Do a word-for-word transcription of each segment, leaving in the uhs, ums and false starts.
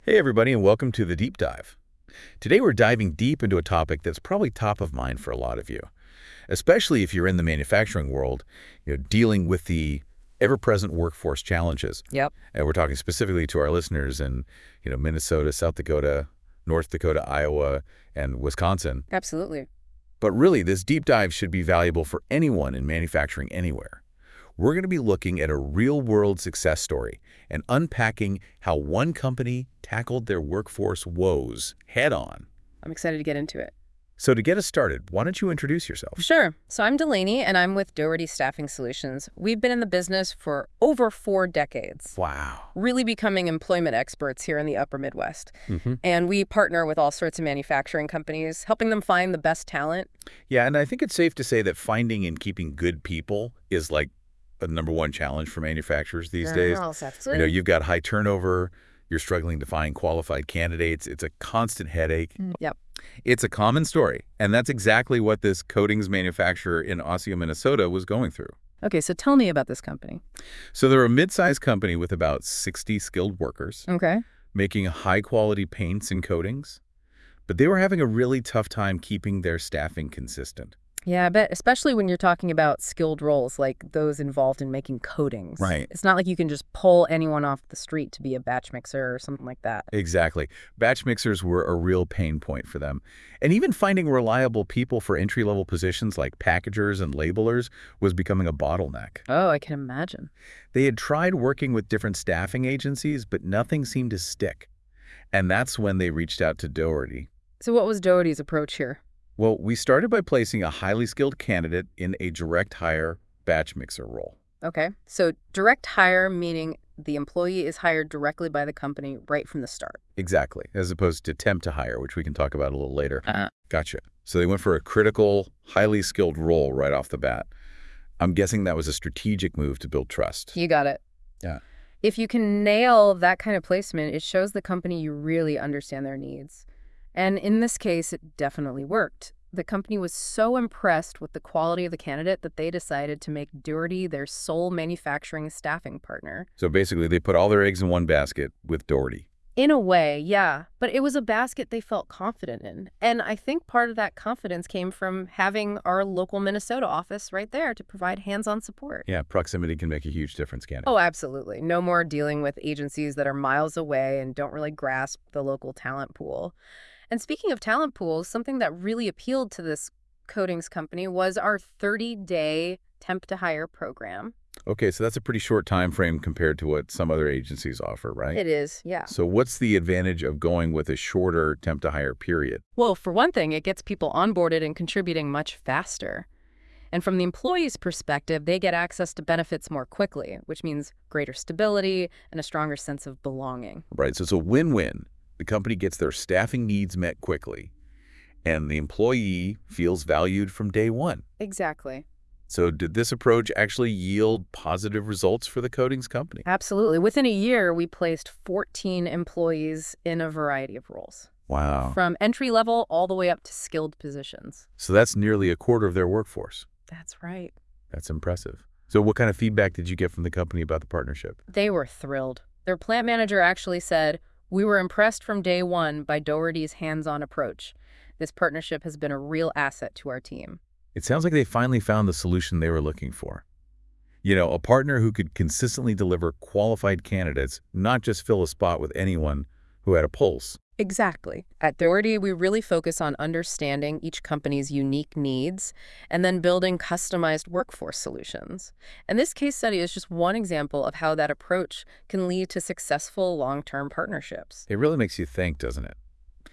Hey everybody, and welcome to the Deep Dive. Today we're diving deep into a topic that's probably top of mind for a lot of you, especially if you're in the manufacturing world, you know, dealing with the ever-present workforce challenges. Yep. And we're talking specifically to our listeners in, you know, Minnesota, South Dakota, North Dakota, Iowa, and Wisconsin. Absolutely. But really, this deep dive should be valuable for anyone in manufacturing anywhere. We're going to be looking at a real-world success story and unpacking how one company tackled their workforce woes head-on. I'm excited to get into it. So to get us started, why don't you introduce yourself? Sure. So I'm Delaney, and I'm with Doherty Staffing Solutions. We've been in the business for over four decades. Wow. Really becoming employment experts here in the upper Midwest. Mm-hmm. And we partner with all sorts of manufacturing companies, helping them find the best talent. Yeah, and I think it's safe to say that finding and keeping good people is like a number one challenge for manufacturers these days. Yes, You absolutely. know, you've got high turnover, you're struggling to find qualified candidates, it's a constant headache. Yep. It's a common story, and that's exactly what this coatings manufacturer in Osseo, Minnesota was going through. Okay, so tell me about this company. So they're a mid-sized company with about sixty skilled workers, Okay. making high-quality paints and coatings, but they were having a really tough time keeping their staffing consistent. Yeah, I bet, especially when you're talking about skilled roles like those involved in making coatings. Right. It's not like you can just pull anyone off the street to be a batch mixer or something like that. Exactly. Batch mixers were a real pain point for them. And even finding reliable people for entry-level positions like packagers and labelers was becoming a bottleneck. Oh, I can imagine. They had tried working with different staffing agencies, but nothing seemed to stick. And that's when they reached out to Doherty. So what was Doherty's approach here? Well, we started by placing a highly skilled candidate in a direct hire batch mixer role. Okay. So direct hire, meaning the employee is hired directly by the company right from the start. Exactly, as opposed to temp to hire, which we can talk about a little later. Uh, Gotcha. So they went for a critical, highly skilled role right off the bat. I'm guessing that was a strategic move to build trust. you got it. Yeah. If you can nail that kind of placement, it shows the company you really understand their needs. And in this case, it definitely worked. The company was so impressed with the quality of the candidate that they decided to make Doherty their sole manufacturing staffing partner. So basically, they put all their eggs in one basket with Doherty. In a way, yeah. But it was a basket they felt confident in. And I think part of that confidence came from having our local Minnesota office right there to provide hands-on support. Yeah, proximity can make a huge difference, can't it? Oh, absolutely. No more dealing with agencies that are miles away and don't really grasp the local talent pool. And speaking of talent pools, something that really appealed to this coatings company was our thirty-day temp-to-hire program. Okay, so that's a pretty short time frame compared to what some other agencies offer, right? It is, yeah. So what's the advantage of going with a shorter temp to hire period? Well, for one thing, it gets people onboarded and contributing much faster. And from the employee's perspective, they get access to benefits more quickly, which means greater stability and a stronger sense of belonging. Right, so it's a win-win. The company gets their staffing needs met quickly, and the employee feels valued from day one. Exactly. So did this approach actually yield positive results for the coatings company? Absolutely. Within a year, we placed fourteen employees in a variety of roles, Wow. from entry level all the way up to skilled positions. So that's nearly a quarter of their workforce. That's right. That's impressive. So what kind of feedback did you get from the company about the partnership? They were thrilled. Their plant manager actually said, "We were impressed from day one by Doherty's hands-on approach. This partnership has been a real asset to our team." It sounds like they finally found the solution they were looking for. You know, a partner who could consistently deliver qualified candidates, not just fill a spot with anyone who had a pulse. Exactly. At Doherty, we really focus on understanding each company's unique needs and then building customized workforce solutions. And this case study is just one example of how that approach can lead to successful long-term partnerships. It really makes you think, doesn't it?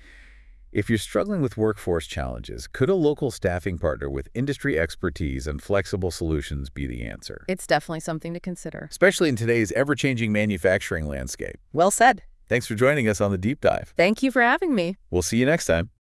If you're struggling with workforce challenges, could a local staffing partner with industry expertise and flexible solutions be the answer? It's definitely something to consider. Especially in today's ever-changing manufacturing landscape. Well said. Thanks for joining us on the Deep Dive. Thank you for having me. We'll see you next time.